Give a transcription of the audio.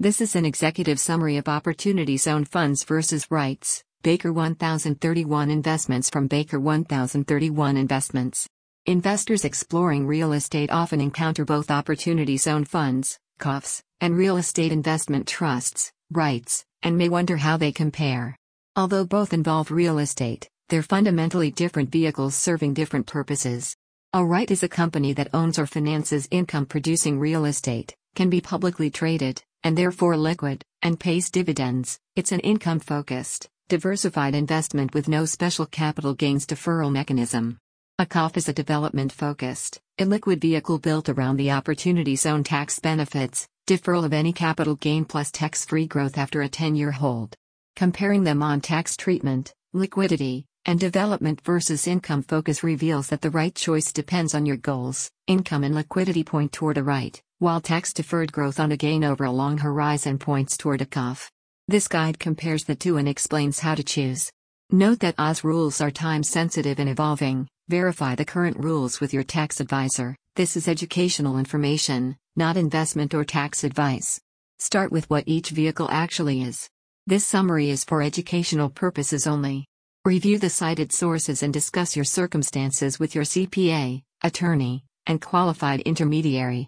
This is an executive summary of Opportunity Zone Funds versus REITs, Baker 1031 Investments from Baker 1031 Investments. Investors exploring real estate often encounter both Opportunity Zone Funds, COFs, and real estate investment trusts, REITs, and may wonder how they compare. Although both involve real estate, they're fundamentally different vehicles serving different purposes. A REIT is a company that owns or finances income-producing real estate, can be publicly traded, and therefore liquid, and pays dividends. It's an income-focused, diversified investment with no special capital gains deferral mechanism. A COF is a development-focused, illiquid vehicle built around the Opportunity Zone tax benefits, deferral of any capital gain plus tax-free growth after a 10-year hold. Comparing them on tax treatment, liquidity, and development versus income focus reveals that the right choice depends on your goals. Income and liquidity point toward a REIT, while tax-deferred growth on a gain over a long horizon points toward a COF. This guide compares the two and explains how to choose. Note that OZ rules are time-sensitive and evolving. Verify the current rules with your tax advisor. This is educational information, not investment or tax advice. Start with what each vehicle actually is. This summary is for educational purposes only. Review the cited sources and discuss your circumstances with your CPA, attorney, and qualified intermediary.